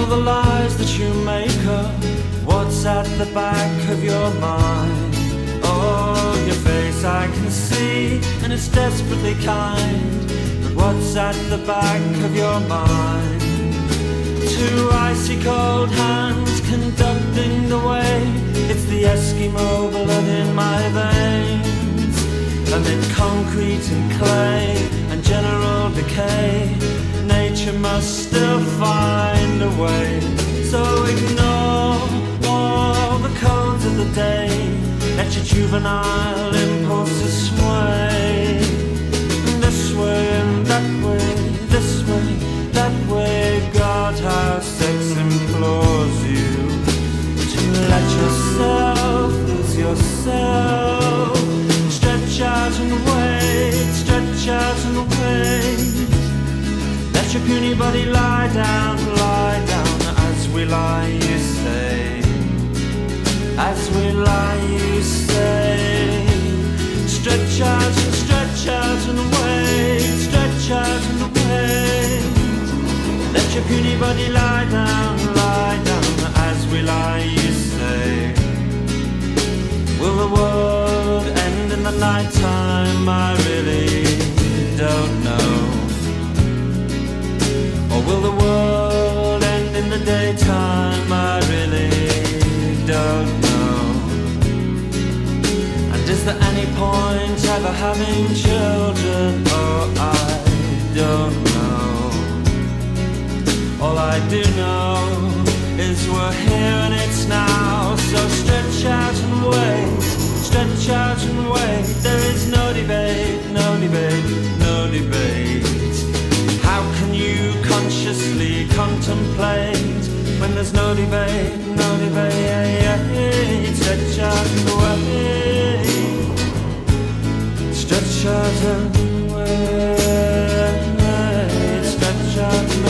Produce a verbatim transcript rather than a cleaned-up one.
all the lies that you make up, what's at the back of your mind? Oh, your face I can see, and it's desperately kind, but what's at the back of your mind? Two icy cold hands conducting the way, it's the Eskimo blood in my veins. Amid concrete and clay and general decay, nature must still find a way. So ignore all the codes of the day, let your juvenile impulses sway. This way and that way, this way, that way, God, how sex implores you to let yourself lose yourself. Stretch out and wait, stretch out and wait. Let your puny body lie down, lie down. As we lie, you say, as we lie, you say. Stretch out and stretch out and wait, stretch out and wait. Let your puny body lie down, lie down. As we lie, you say. Will the world end in the night time? I really don't know. Or will the world end in the daytime? I really don't know. And is there any point ever having children? Oh, I don't know. All I do know is we're here and it's now. So stretch out and wait, stretch out and wait. There is no debate, no debate, no debate. How can you consciously contemplate when there's no debate, no debate? Stretch out and wait, stretch out and wait, stretch out and wait.